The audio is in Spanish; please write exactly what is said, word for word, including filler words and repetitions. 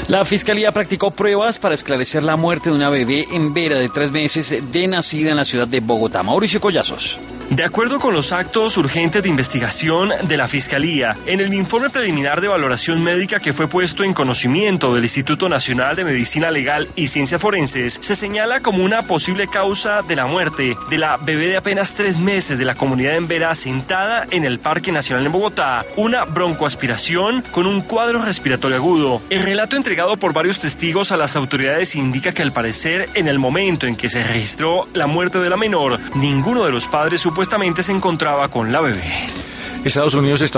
La Fiscalía practicó pruebas para esclarecer la muerte de una bebé en Vera de tres meses de nacida en la ciudad de Bogotá. Mauricio Collazos. De acuerdo con los actos urgentes de investigación de la Fiscalía, en el informe preliminar de valoración médica que fue puesto en conocimiento del Instituto Nacional de Medicina Legal y Ciencias Forenses, se señala como una posible causa de la muerte de la bebé de apenas tres meses de la comunidad en Vera sentada en el Parque Nacional en Bogotá, una broncoaspiración con un cuadro respiratorio agudo. El relato entregado por varios testigos a las autoridades indica que al parecer en el momento en que se registró la muerte de la menor, ninguno de los padres supuestamente se encontraba con la bebé. Estados Unidos está